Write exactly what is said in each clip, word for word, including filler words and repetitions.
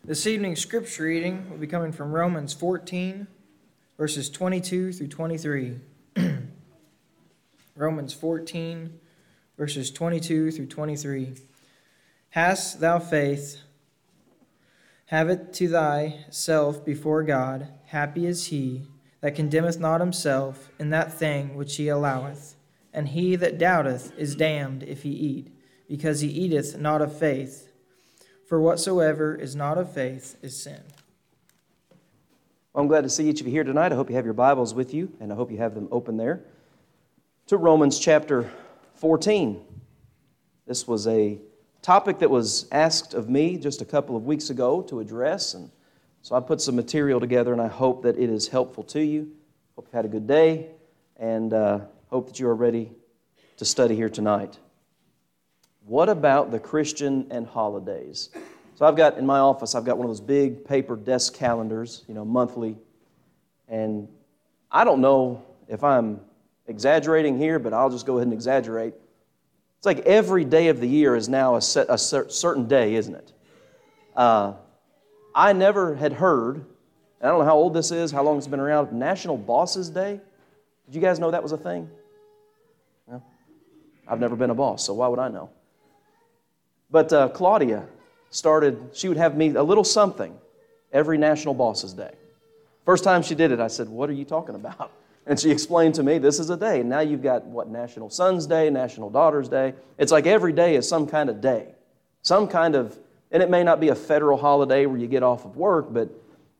This evening's scripture reading will be coming from Romans fourteen, verses twenty-two through twenty-three. Romans fourteen, verses twenty-two through twenty-three. Hast thou faith? Have it to thyself before God. Happy is he that condemneth not himself in that thing which he alloweth. And he that doubteth is damned if he eat, because he eateth not of faith. For whatsoever is not of faith is sin. Well, I'm glad to see each of you here tonight. I hope you have your Bibles with you, and I hope you have them open there to Romans chapter fourteen. This was a topic that was asked of me just a couple of weeks ago to address, and so I put some material together, and I hope that it is helpful to you. Hope you've had a good day, and uh, hope that you are ready to study here tonight. What about the Christian and holidays? So I've got, in my office, I've got one of those big paper desk calendars, you know, monthly. And I don't know if I'm exaggerating here, but I'll just go ahead and exaggerate. It's like every day of the year is now a, set, a certain day, isn't it? Uh, I never had heard, and I don't know how old this is, how long it's been around, National Bosses Day. Did you guys know that was a thing? No? I've never been a boss, so why would I know? But uh, Claudia started, she would have me a little something every National Bosses Day. First time she did it, I said, what are you talking about? And she explained to me, this is a day. And now you've got, what, National Sons Day, National Daughters Day. It's like every day is some kind of day. Some kind of, and it may not be a federal holiday where you get off of work, but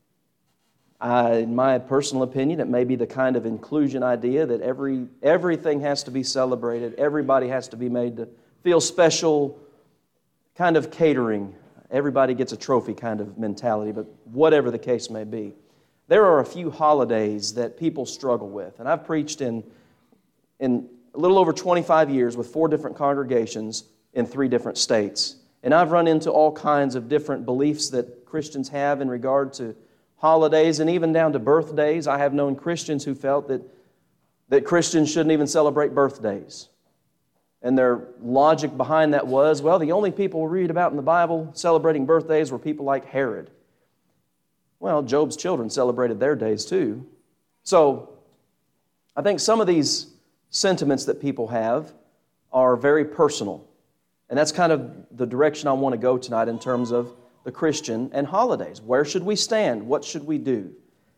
I, in my personal opinion, it may be the kind of inclusion idea that every everything has to be celebrated. Everybody has to be made to feel special, kind of catering. Everybody gets a trophy kind of mentality, but whatever the case may be. There are a few holidays that people struggle with, and I've preached in, in a little over twenty-five years with four different congregations in three different states. And I've run into all kinds of different beliefs that Christians have in regard to holidays and even down to birthdays. I have known Christians who felt that, that Christians shouldn't even celebrate birthdays. And their logic behind that was, well, the only people we read about in the Bible celebrating birthdays were people like Herod. Well, Job's children celebrated their days too. So I think some of these sentiments that people have are very personal. And that's kind of the direction I want to go tonight in terms of the Christian and holidays. Where should we stand? What should we do?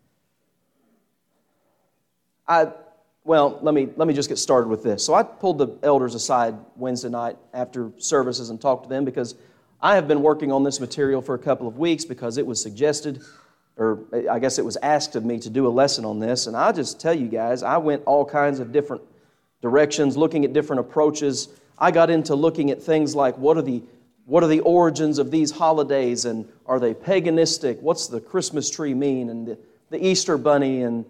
I... Well, let me let me just get started with this. So I pulled the elders aside Wednesday night after services and talked to them because I have been working on this material for a couple of weeks because it was suggested, or I guess it was asked of me to do a lesson on this. And I just tell you guys, I went all kinds of different directions, looking at different approaches. I got into looking at things like what are the what are the origins of these holidays, and are they paganistic? What's the Christmas tree mean, and the, the Easter bunny, and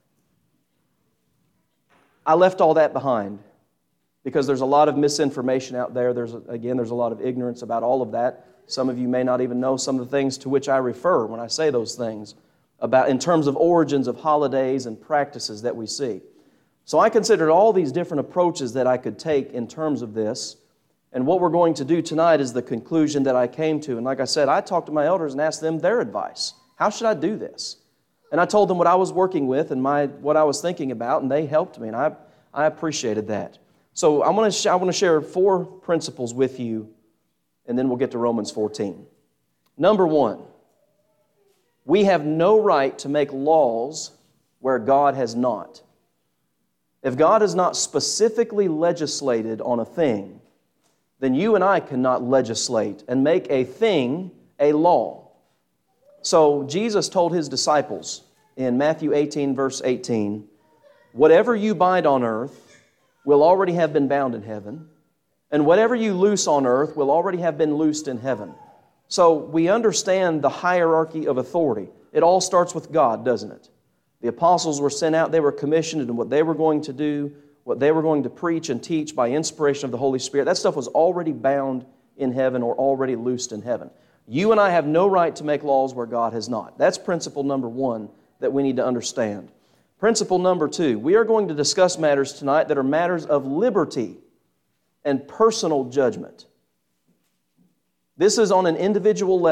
I left all that behind because there's a lot of misinformation out there. There's, again, there's a lot of ignorance about all of that. Some of you may not even know some of the things to which I refer when I say those things about in terms of origins of holidays and practices that we see. So I considered all these different approaches that I could take in terms of this. And what we're going to do tonight is the conclusion that I came to. And like I said, I talked to my elders and asked them their advice. How should I do this? And I told them what I was working with and my what I was thinking about, and they helped me, and I I appreciated that. So I'm going to sh- I want to share four principles with you, and then we'll get to Romans fourteen. Number one, we have no right to make laws where God has not. If God has not specifically legislated on a thing, then you and I cannot legislate and make a thing a law. So Jesus told His disciples in Matthew eighteen, verse eighteen, whatever you bind on earth will already have been bound in heaven, and whatever you loose on earth will already have been loosed in heaven. So we understand the hierarchy of authority. It all starts with God, doesn't it? The apostles were sent out, they were commissioned, and what they were going to do, what they were going to preach and teach by inspiration of the Holy Spirit, that stuff was already bound in heaven or already loosed in heaven. You and I have no right to make laws where God has not. That's principle number one that we need to understand. Principle number two, we are going to discuss matters tonight that are matters of liberty and personal judgment. This is on an individual level.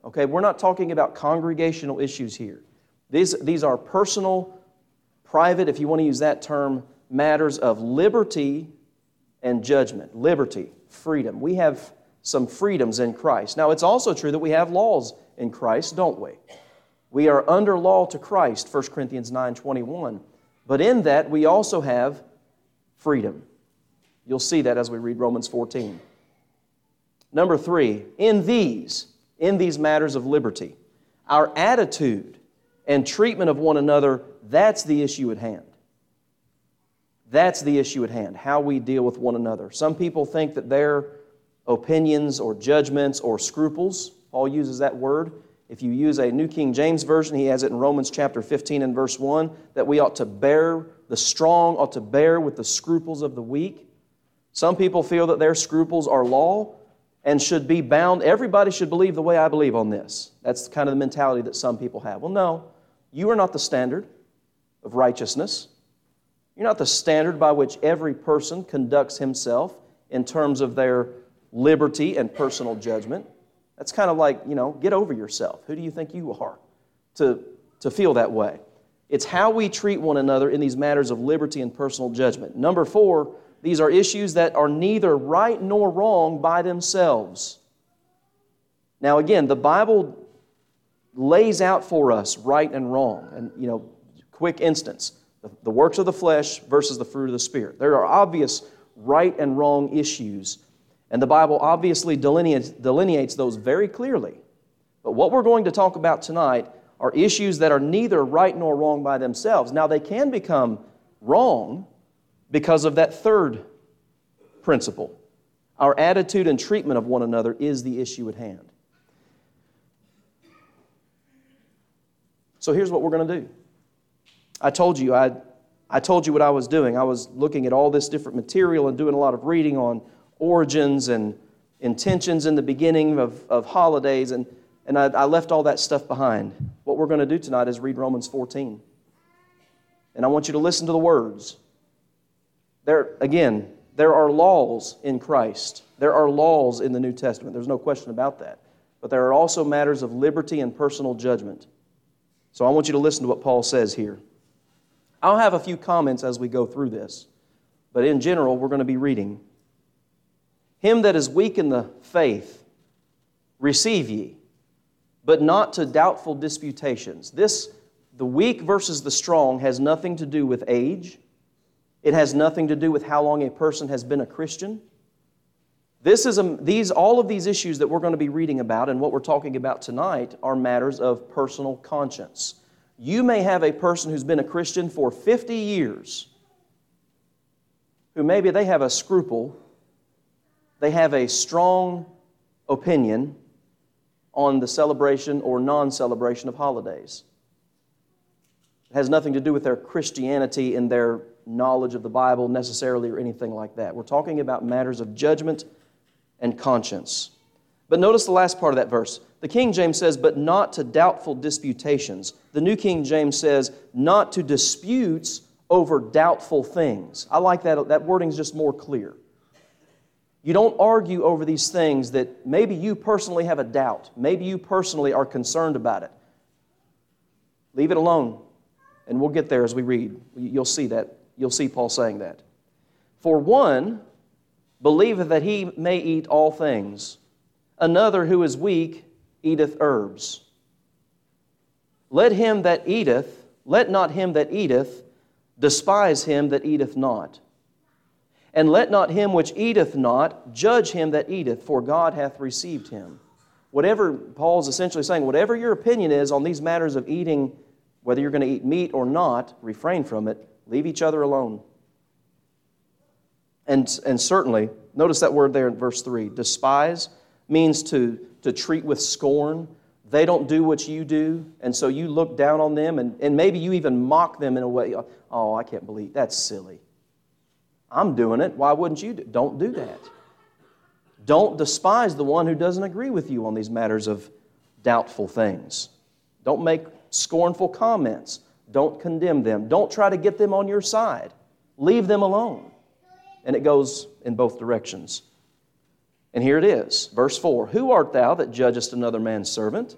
Okay, we're not talking about congregational issues here. These, these are personal, private, if you want to use that term, matters of liberty and judgment. Liberty, freedom. We have some freedoms in Christ. Now, it's also true that we have laws in Christ, don't we? We are under law to Christ, First Corinthians nine twenty-one. But in that, we also have freedom. You'll see that as we read Romans fourteen. Number three, in these, in these matters of liberty, our attitude and treatment of one another, that's the issue at hand. That's the issue at hand, how we deal with one another. Some people think that their opinions or judgments or scruples, Paul uses that word. If you use a New King James Version, he has it in Romans chapter fifteen and verse one, that we ought to bear, the strong ought to bear with the scruples of the weak. Some people feel that their scruples are law and should be bound. Everybody should believe the way I believe on this. That's kind of the mentality that some people have. Well, no, you are not the standard of righteousness. You're not the standard by which every person conducts himself in terms of their liberty and personal judgment. That's kind of like, you know, get over yourself. Who do you think you are to, to feel that way? It's how we treat one another in these matters of liberty and personal judgment. Number four, these are issues that are neither right nor wrong by themselves. Now again, the Bible lays out for us right and wrong. And, you know, quick instance, the, the works of the flesh versus the fruit of the Spirit. There are obvious right and wrong issues. And the Bible obviously delineates, delineates those very clearly. But what we're going to talk about tonight are issues that are neither right nor wrong by themselves. Now, they can become wrong because of that third principle. Our attitude and treatment of one another is the issue at hand. So here's what we're going to do. I told you I, I told you what I was doing. I was looking at all this different material and doing a lot of reading on origins and intentions in the beginning of, of holidays, and, and I, I left all that stuff behind. What we're going to do tonight is read Romans fourteen. And I want you to listen to the words. There, again, there are laws in Christ. There are laws in the New Testament. There's no question about that. But there are also matters of liberty and personal judgment. So I want you to listen to what Paul says here. I'll have a few comments as we go through this, but in general, we're going to be reading. Him that is weak in the faith, receive ye, but not to doubtful disputations. This, the weak versus the strong, has nothing to do with age. It has nothing to do with how long a person has been a Christian. This is a, these, all of these issues that we're going to be reading about and what we're talking about tonight are matters of personal conscience. You may have a person who's been a Christian for fifty years, who maybe they have a scruple, they have a strong opinion on the celebration or non-celebration of holidays. It has nothing to do with their Christianity and their knowledge of the Bible necessarily or anything like that. We're talking about matters of judgment and conscience. But notice the last part of that verse. The King James says, but not to doubtful disputations. The New King James says, not to disputes over doubtful things. I like that. That wording's just more clear. You don't argue over these things that maybe you personally have a doubt. Maybe you personally are concerned about it. Leave it alone. And we'll get there as we read. You'll see that. You'll see Paul saying that. For one believeth that he may eat all things. Another who is weak eateth herbs. Let him that eateth, let not him that eateth despise him that eateth not. And let not him which eateth not judge him that eateth, for God hath received him. Whatever, Paul's essentially saying, whatever your opinion is on these matters of eating, whether you're going to eat meat or not, refrain from it. Leave each other alone. And, and certainly, notice that word there in verse three. Despise means to, to treat with scorn. They don't do what you do, and so you look down on them, and, and maybe you even mock them in a way. Oh, I can't believe, that's silly. I'm doing it. Why wouldn't you do it? Don't do that. Don't despise the one who doesn't agree with you on these matters of doubtful things. Don't make scornful comments. Don't condemn them. Don't try to get them on your side. Leave them alone. And it goes in both directions. And here it is, verse four. Who art thou that judgest another man's servant?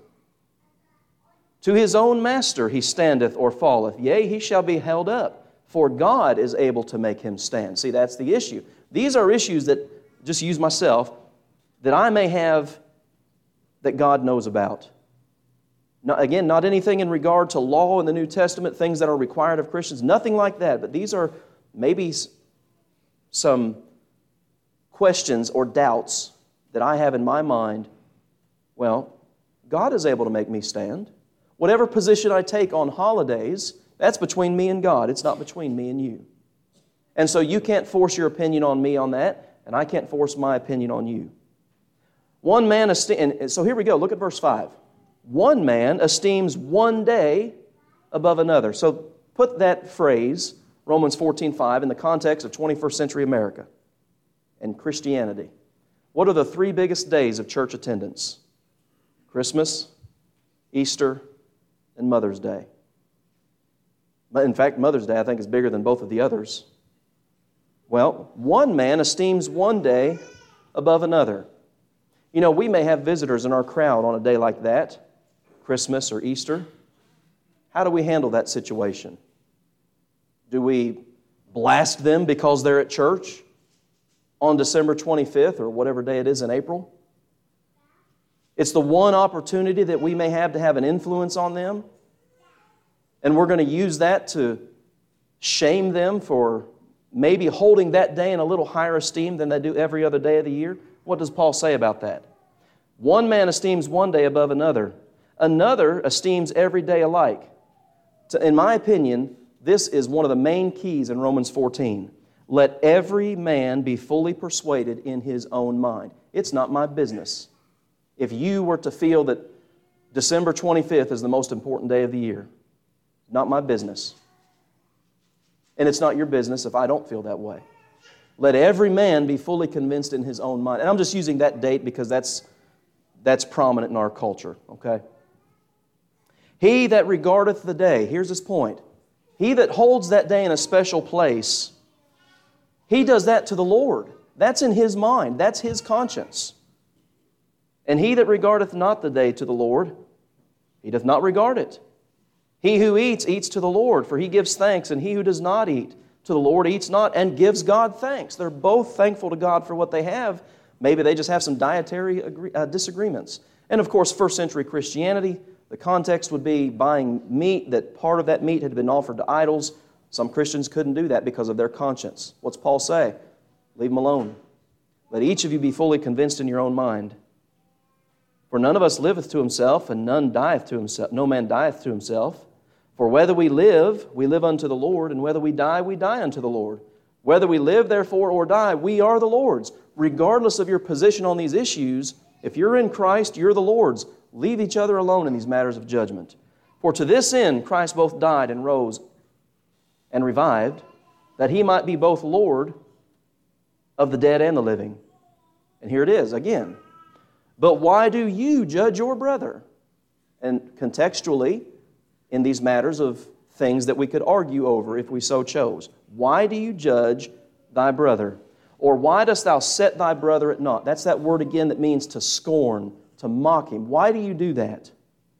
To his own master he standeth or falleth. Yea, he shall be held up, for God is able to make him stand. See, that's the issue. These are issues that, just use myself, that I may have that God knows about. Not, again, not anything in regard to law in the New Testament, things that are required of Christians, nothing like that. But these are maybe some questions or doubts that I have in my mind. Well, God is able to make me stand. Whatever position I take on holidays, that's between me and God. It's not between me and you. And so you can't force your opinion on me on that, and I can't force my opinion on you. One man esteems, and so here we go, look at verse five. One man esteems one day above another. So put that phrase, Romans fourteen five, in the context of twenty-first century America and Christianity. What are the three biggest days of church attendance? Christmas, Easter, and Mother's Day. But in fact, Mother's Day I think is bigger than both of the others. Well, one man esteems one day above another. You know, we may have visitors in our crowd on a day like that, Christmas or Easter. How do we handle that situation? Do we blast them because they're at church on December twenty-fifth or whatever day it is in April? It's the one opportunity that we may have to have an influence on them, and we're going to use that to shame them for maybe holding that day in a little higher esteem than they do every other day of the year. What does Paul say about that? One man esteems one day above another. Another esteems every day alike. So in my opinion, this is one of the main keys in Romans fourteen. Let every man be fully persuaded in his own mind. It's not my business. If you were to feel that December twenty-fifth is the most important day of the year, not my business. And it's not your business if I don't feel that way. Let every man be fully convinced in his own mind. And I'm just using that date because that's, that's prominent in our culture, okay? He that regardeth the day, here's his point. He that holds that day in a special place, he does that to the Lord. That's in his mind. That's his conscience. And he that regardeth not the day to the Lord, he doth not regard it. He who eats, eats to the Lord, for he gives thanks, and he who does not eat to the Lord eats not and gives God thanks. They're both thankful to God for what they have. Maybe they just have some dietary agree, uh, disagreements. And of course, first century Christianity, the context would be buying meat, that part of that meat had been offered to idols. Some Christians couldn't do that because of their conscience. What's Paul say? Leave them alone. Let each of you be fully convinced in your own mind. For none of us liveth to himself, and none dieth to himself. No man dieth to himself. For whether we live, we live unto the Lord, and whether we die, we die unto the Lord. Whether we live, therefore, or die, we are the Lord's. Regardless of your position on these issues, if you're in Christ, you're the Lord's. Leave each other alone in these matters of judgment. For to this end Christ both died and rose and revived, that He might be both Lord of the dead and the living. And here it is again. But why do you judge your brother? And contextually, in these matters of things that we could argue over if we so chose. Why do you judge thy brother? Or why dost thou set thy brother at naught? That's that word again that means to scorn, to mock him. Why do you do that?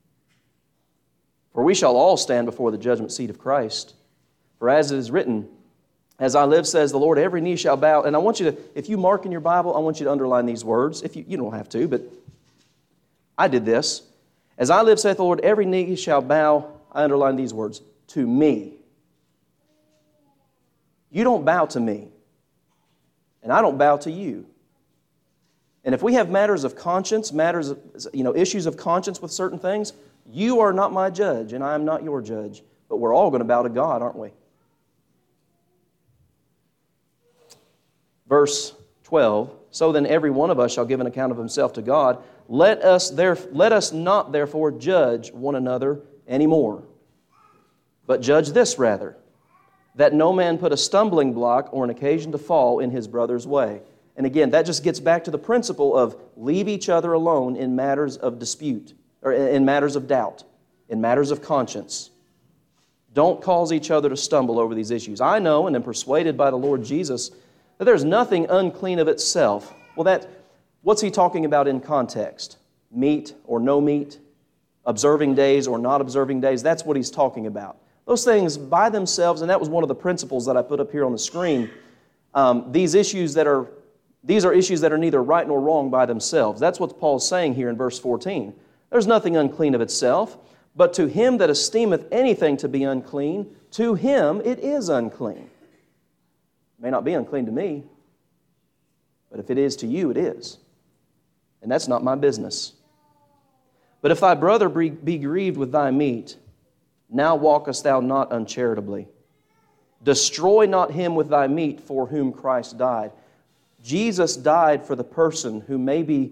For we shall all stand before the judgment seat of Christ. For as it is written, as I live, says the Lord, every knee shall bow. And I want you to, if you mark in your Bible, I want you to underline these words. If you, you don't have to, but I did this. As I live, saith the Lord, every knee shall bow. I underline these words, to me. You don't bow to me, and I don't bow to you. And if we have matters of conscience, matters of, you know, issues of conscience with certain things, you are not my judge, and I am not your judge. But we're all going to bow to God, aren't we? Verse twelve, so then every one of us shall give an account of himself to God. Let us, there, let us not therefore judge one another anymore. But judge this rather, that no man put a stumbling block or an occasion to fall in his brother's way. And again, that just gets back to the principle of leave each other alone in matters of dispute, or in matters of doubt, in matters of conscience. Don't cause each other to stumble over these issues. I know and am persuaded by the Lord Jesus that there's nothing unclean of itself. Well, that What's he talking about in context? Meat or no meat? Observing days or not observing days? That's what he's talking about. Those things by themselves, and that was one of the principles that I put up here on the screen, um, these issues that are, these are issues that are neither right nor wrong by themselves. That's what Paul's saying here in verse fourteen. There's nothing unclean of itself, but to him that esteemeth anything to be unclean, to him it is unclean. It may not be unclean to me, but if it is to you, it is. And that's not my business. But if thy brother be grieved with thy meat, now walkest thou not uncharitably. Destroy not him with thy meat for whom Christ died. Jesus died for the person who maybe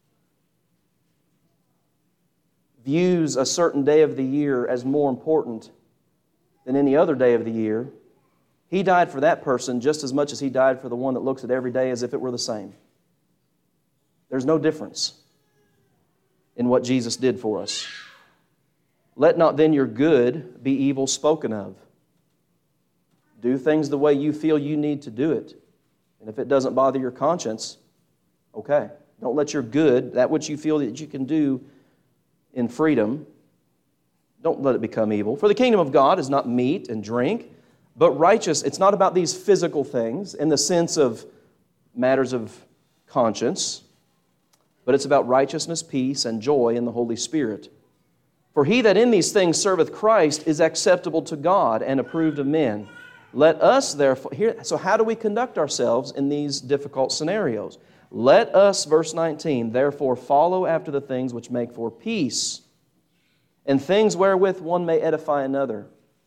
views a certain day of the year as more important than any other day of the year. He died for that person just as much as he died for the one that looks at every day as if it were the same. There's no difference in what Jesus did for us. Let not then your good be evil spoken of. Do things the way you feel you need to do it. And if it doesn't bother your conscience, okay. Don't let your good, that which you feel that you can do in freedom, don't let it become evil. For the kingdom of God is not meat and drink, but righteous. It's not about these physical things in the sense of matters of conscience, but it's about righteousness, peace, and joy in the Holy Spirit. For he that in these things serveth Christ is acceptable to God and approved of men. Let us therefore, here, so how do we conduct ourselves in these difficult scenarios? Let us, verse nineteen, therefore follow after the things which make for peace, and things wherewith one may edify another.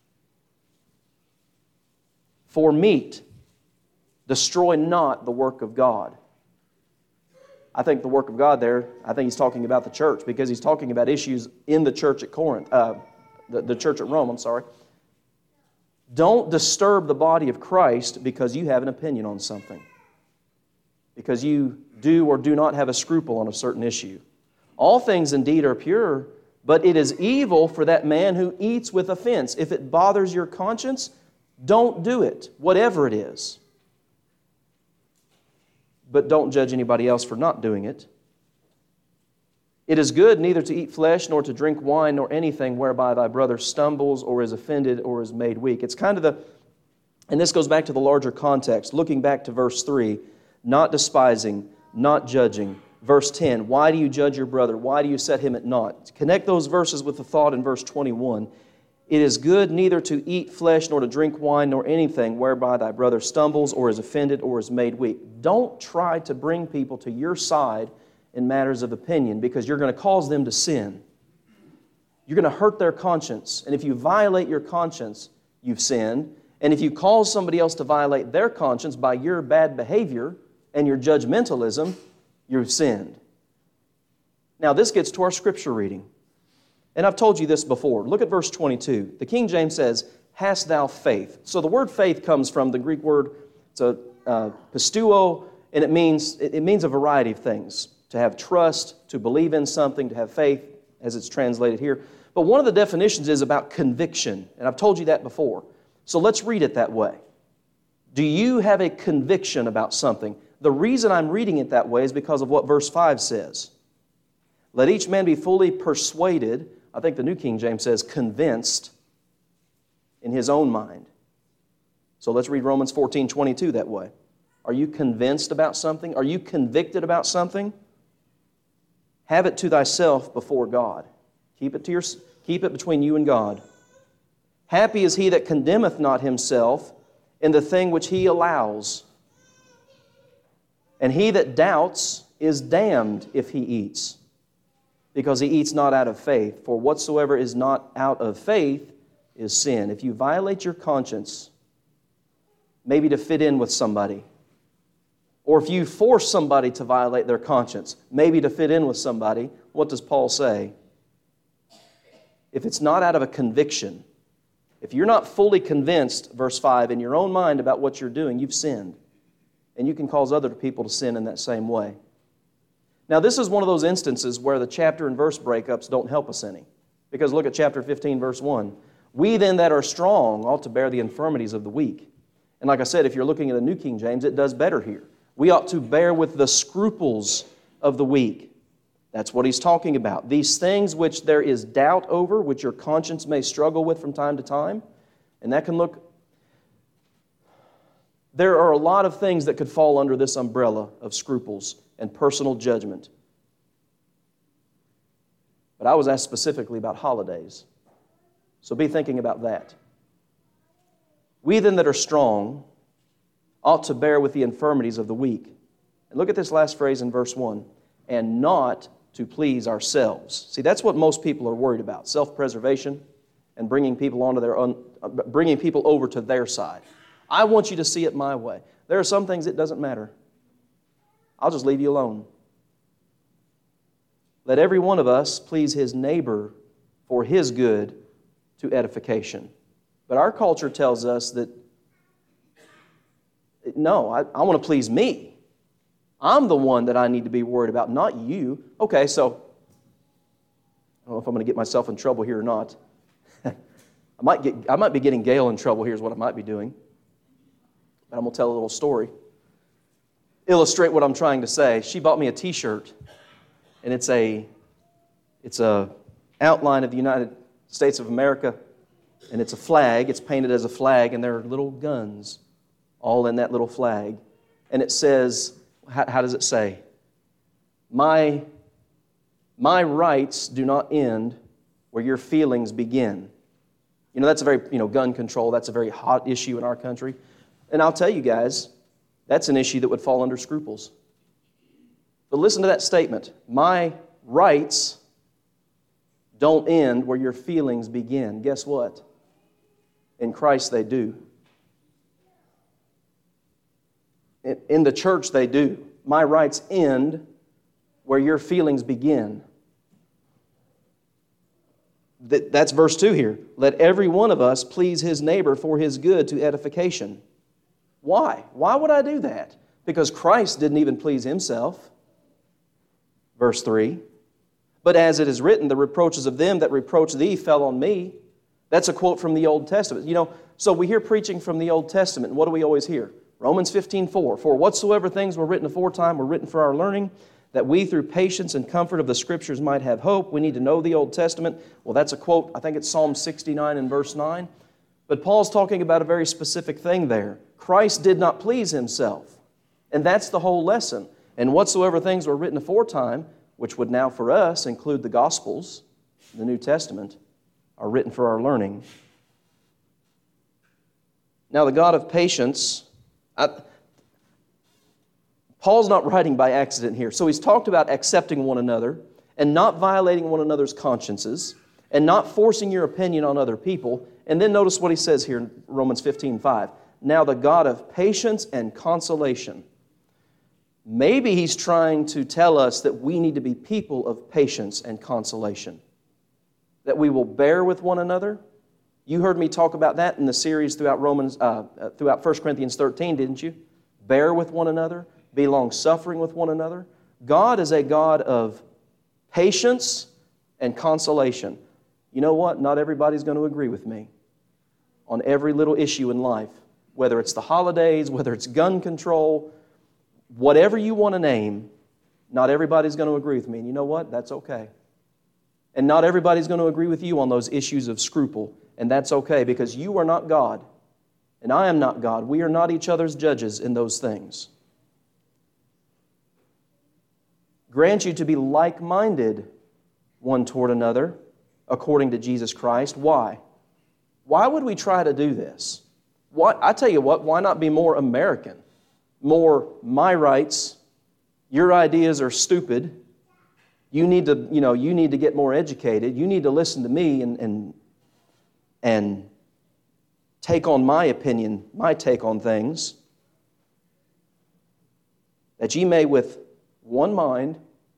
For meat, destroy not the work of God. I think the work of God there, I think he's talking about the church, because he's talking about issues in the church at Corinth, uh, the, the church at Rome, I'm sorry. Don't disturb the body of Christ because you have an opinion on something, because you do or do not have a scruple on a certain issue. All things indeed are pure, but it is evil for that man who eats with offense. If it bothers your conscience, don't do it, whatever it is. But don't judge anybody else for not doing it. It is good neither to eat flesh, nor to drink wine, nor anything whereby thy brother stumbles, or is offended, or is made weak. It's kind of the, and this goes back to the larger context, looking back to verse three, not despising, not judging. Verse ten, why do you judge your brother? Why do you set him at naught? Connect those verses with the thought in verse twenty-one. It is good neither to eat flesh, nor to drink wine, nor anything whereby thy brother stumbles, or is offended, or is made weak. Don't try to bring people to your side in matters of opinion, because you're going to cause them to sin. You're going to hurt their conscience. And if you violate your conscience, you've sinned. And if you cause somebody else to violate their conscience by your bad behavior and your judgmentalism, you've sinned. Now, this gets to our scripture reading. And I've told you this before. Look at verse twenty-two. The King James says, hast thou faith? So the word faith comes from the Greek word, it's a uh, pistuo, and it means, it means a variety of things. To have trust, to believe in something, to have faith, as it's translated here. But one of the definitions is about conviction, and I've told you that before. So let's read it that way. Do you have a conviction about something? The reason I'm reading it that way is because of what verse five says. Let each man be fully persuaded, I think the New King James says convinced, in his own mind. So let's read Romans fourteen twenty-two that way. Are you convinced about something? Are you convicted about something? Have it to thyself before God. Keep it to your, keep it between you and God. Happy is he that condemneth not himself in the thing which he allows. And he that doubts is damned if he eats, because he eats not out of faith. For whatsoever is not out of faith is sin. If you violate your conscience, maybe to fit in with somebody, or if you force somebody to violate their conscience, maybe to fit in with somebody, what does Paul say? If it's not out of a conviction, if you're not fully convinced, verse five, in your own mind about what you're doing, you've sinned. And you can cause other people to sin in that same way. Now, this is one of those instances where the chapter and verse breakups don't help us any. Because look at chapter fifteen, verse one. We then that are strong ought to bear the infirmities of the weak. And like I said, if you're looking at the New King James, it does better here. We ought to bear with the scruples of the weak. That's what he's talking about. These things which there is doubt over, which your conscience may struggle with from time to time. And that can look... There are a lot of things that could fall under this umbrella of scruples and personal judgment. But I was asked specifically about holidays. So be thinking about that. We then that are strong ought to bear with the infirmities of the weak. And look at this last phrase in verse one. And not to please ourselves. See, that's what most people are worried about. Self-preservation and bringing people onto their own, bringing people over to their side. I want you to see it my way. There are some things it doesn't matter. I'll just leave you alone. Let every one of us please his neighbor for his good to edification. But our culture tells us that, no, I, I want to please me. I'm the one that I need to be worried about, not you. Okay, so, I don't know if I'm going to get myself in trouble here or not. I might get, I might be getting Gail in trouble. Here's what I might be doing. But I'm going to tell a little story. Illustrate what I'm trying to say. She bought me a T-shirt, and it's a, it's a outline of the United States of America, and it's a flag. It's painted as a flag, and there are little guns all in that little flag. And it says, how, how does it say? My, my rights do not end where your feelings begin. You know, that's a very, you know, gun control, that's a very hot issue in our country. And I'll tell you guys, that's an issue that would fall under scruples. But listen to that statement. My rights don't end where your feelings begin. Guess what? In Christ they do. In the church they do. My rights end where your feelings begin. That's verse two here. Let every one of us please his neighbor for his good to edification. Why? Why would I do that? Because Christ didn't even please himself. Verse three. But as it is written, the reproaches of them that reproach thee fell on me. That's a quote from the Old Testament. You know, so we hear preaching from the Old Testament, and what do we always hear? Romans fifteen four. For whatsoever things were written aforetime were written for our learning, that we through patience and comfort of the Scriptures might have hope. We need to know the Old Testament. Well, that's a quote, I think it's Psalm sixty-nine and verse nine. But Paul's talking about a very specific thing there. Christ did not please himself. And that's the whole lesson. And whatsoever things were written aforetime, which would now for us include the Gospels, the New Testament, are written for our learning. Now the God of patience, I, Paul's not writing by accident here. So he's talked about accepting one another and not violating one another's consciences and not forcing your opinion on other people. And then notice what he says here in Romans fifteen five. Now the God of patience and consolation. Maybe he's trying to tell us that we need to be people of patience and consolation. That we will bear with one another. You heard me talk about that in the series throughout Romans, uh, throughout First Corinthians thirteen, didn't you? Bear with one another. Be long-suffering with one another. God is a God of patience and consolation. You know what? Not everybody's going to agree with me on every little issue in life. Whether it's the holidays, whether it's gun control, whatever you want to name, not everybody's going to agree with me. And you know what? That's okay. And not everybody's going to agree with you on those issues of scruple. And that's okay, because you are not God. And I am not God. We are not each other's judges in those things. Grant you to be like-minded one toward another, according to Jesus Christ. Why? Why would we try to do this? Why, I tell you what, why not be more American? More my rights, your ideas are stupid. You need to, you know, you need to get more educated. You need to listen to me and, and, and take on my opinion, my take on things, that ye may with one mind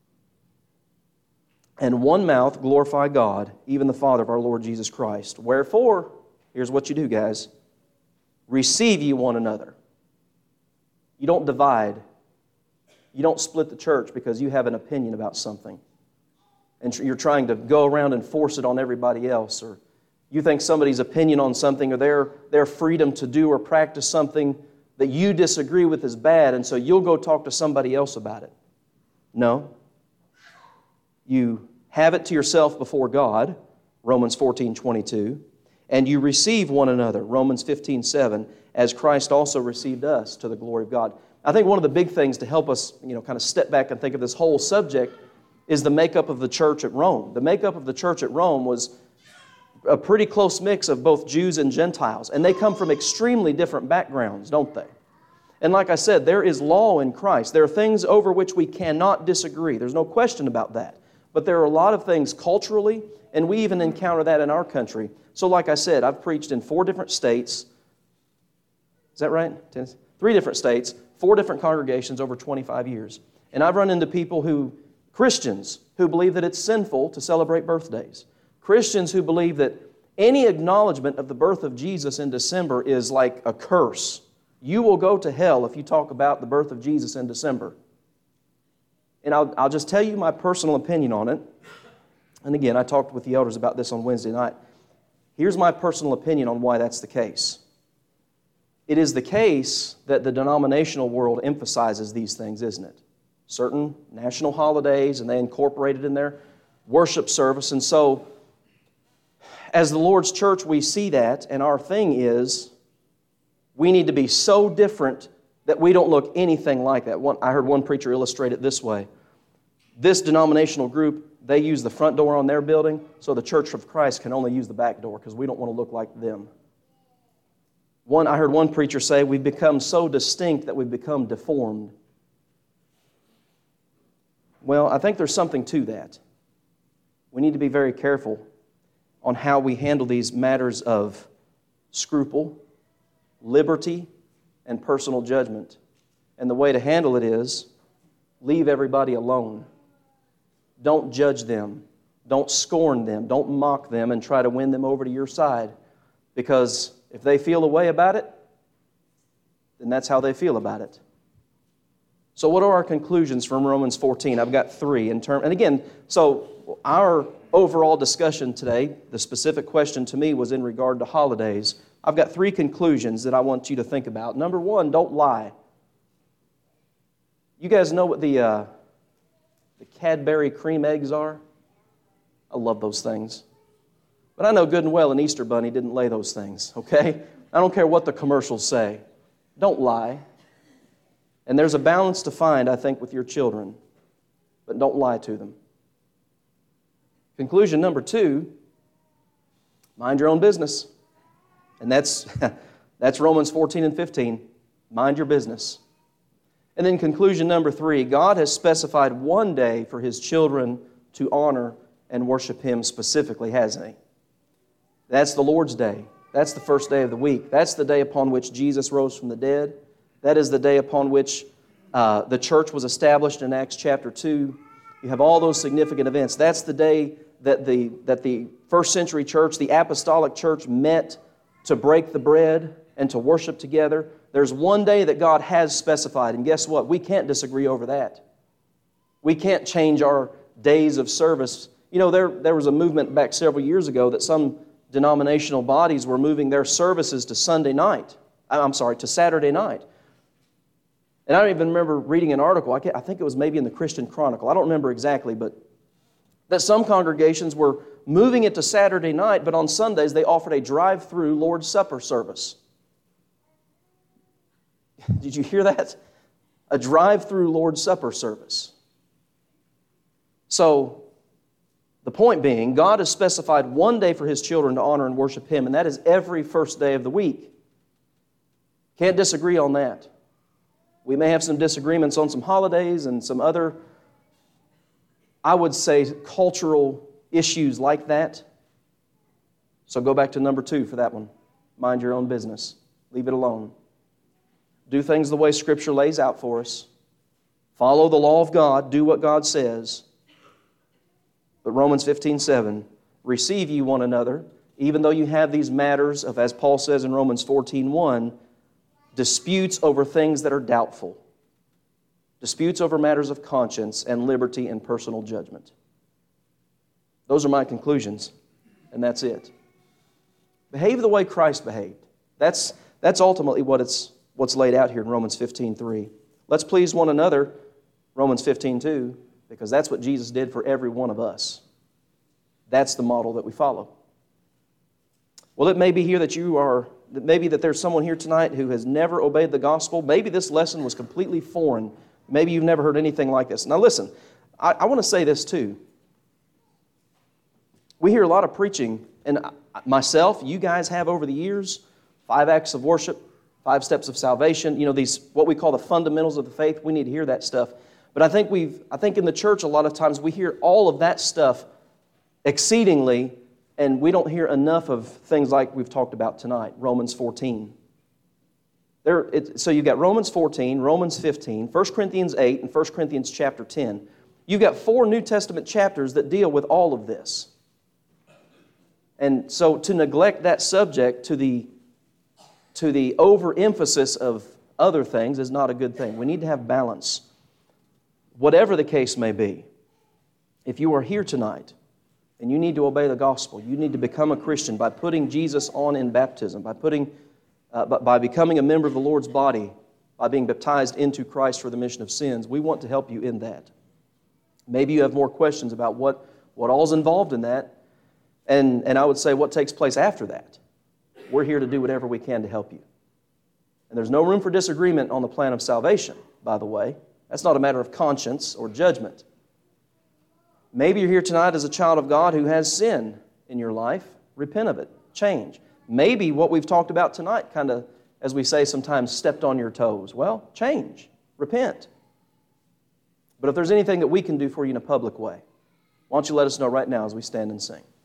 and one mouth glorify God, even the Father of our Lord Jesus Christ. Wherefore, here's what you do, guys. Receive ye one another. You don't divide. You don't split the church because you have an opinion about something. And you're trying to go around and force it on everybody else. Or you think somebody's opinion on something or their, their freedom to do or practice something that you disagree with is bad, and so you'll go talk to somebody else about it. No. you have it to yourself before God, Romans fourteen twenty-two, and you receive one another, Romans fifteen seven, as Christ also received us to the glory of God. I think one of the big things to help us, you know, kind of step back and think of this whole subject is the makeup of the church at Rome. The makeup of the church at Rome was a pretty close mix of both Jews and Gentiles, and they come from extremely different backgrounds, don't they? And like I said, there is law in Christ. There are things over which we cannot disagree. There's no question about that. But there are a lot of things culturally, and we even encounter that in our country. So like I said, I've preached in four different states. Is that right? Three different states, four different congregations over twenty-five years. And I've run into people who, Christians, who believe that it's sinful to celebrate birthdays. Christians who believe that any acknowledgement of the birth of Jesus in December is like a curse. You will go to hell if you talk about the birth of Jesus in December. And I'll, I'll just tell you my personal opinion on it. And again, I talked with the elders about this on Wednesday night. Here's my personal opinion on why that's the case. It is the case that the denominational world emphasizes these things, isn't it? Certain national holidays, and they incorporate it in their worship service. And so, as the Lord's church, we see that, and our thing is, we need to be so different that we don't look anything like that. One, I heard one preacher illustrate it this way. This denominational group, they use the front door on their building, so the Church of Christ can only use the back door because we don't want to look like them. One, I heard one preacher say, we've become so distinct that we've become deformed. Well, I think there's something to that. We need to be very careful on how we handle these matters of scruple, liberty, and personal judgment. And the way to handle it is, leave everybody alone. Don't judge them. Don't scorn them. Don't mock them and try to win them over to your side. Because if they feel a way about it, then that's how they feel about it. So what are our conclusions from Romans fourteen? I've got three in term, and again, so our overall discussion today, the specific question to me was in regard to holidays. I've got three conclusions that I want you to think about. Number one, don't lie. You guys know what the uh, the Cadbury cream eggs are? I love those things. But I know good and well an Easter bunny didn't lay those things, okay? I don't care what the commercials say. Don't lie. And there's a balance to find, I think, with your children. But don't lie to them. Conclusion number two, mind your own business. And that's, that's Romans fourteen and fifteen. Mind your business. And then conclusion number three, God has specified one day for His children to honor and worship Him specifically, hasn't He? That's the Lord's Day. That's the first day of the week. That's the day upon which Jesus rose from the dead. That is the day upon which uh, the church was established in Acts chapter two. You have all those significant events. That's the day that the, that the first century church, the apostolic church, met to break the bread and to worship together. There's one day that God has specified, and guess what? We can't disagree over that. We can't change our days of service. You know, there, there was a movement back several years ago that some denominational bodies were moving their services to Sunday night. I'm sorry, to Saturday night. And I don't even remember reading an article, I, I think it was maybe in the Christian Chronicle, I don't remember exactly, but that some congregations were moving it to Saturday night, but on Sundays they offered a drive-through Lord's Supper service. Did you hear that? A drive-through Lord's Supper service. So, the point being, God has specified one day for His children to honor and worship Him, and that is every first day of the week. Can't disagree on that. We may have some disagreements on some holidays and some other, I would say, cultural issues like that. So go back to number two for that one. Mind your own business. Leave it alone. Do things the way Scripture lays out for us. Follow the law of God. Do what God says. But Romans fifteen seven, receive ye one another, even though you have these matters of, as Paul says in Romans fourteen one, disputes over things that are doubtful. Disputes over matters of conscience and liberty and personal judgment. Those are my conclusions, and that's it. Behave the way Christ behaved. That's, that's ultimately what it's, what's laid out here in Romans fifteen three. Let's please one another, Romans fifteen two, because that's what Jesus did for every one of us. That's the model that we follow. Well, it may be here that you are, that maybe that there's someone here tonight who has never obeyed the gospel. Maybe this lesson was completely foreign. Maybe you've never heard anything like this. Now listen, I, I want to say this too. We hear a lot of preaching, and myself, you guys have over the years, five acts of worship, five steps of salvation, you know, these, what we call the fundamentals of the faith. We need to hear that stuff. But I think we've, I think in the church a lot of times we hear all of that stuff exceedingly, and we don't hear enough of things like we've talked about tonight, Romans fourteen. There, it, so you've got Romans fourteen, Romans fifteen, First Corinthians eight, and First Corinthians chapter ten. You've got four New Testament chapters that deal with all of this. And so to neglect that subject to the, to the overemphasis of other things is not a good thing. We need to have balance. Whatever the case may be, if you are here tonight and you need to obey the gospel, you need to become a Christian by putting Jesus on in baptism, by putting, uh, by becoming a member of the Lord's body, by being baptized into Christ for the remission of sins, we want to help you in that. Maybe you have more questions about what, what all's involved in that, and, and I would say what takes place after that. We're here to do whatever we can to help you. And there's no room for disagreement on the plan of salvation, by the way. That's not a matter of conscience or judgment. Maybe you're here tonight as a child of God who has sin in your life. Repent of it. Change. Maybe what we've talked about tonight kind of, as we say sometimes, stepped on your toes. Well, change. Repent. But if there's anything that we can do for you in a public way, why don't you let us know right now as we stand and sing.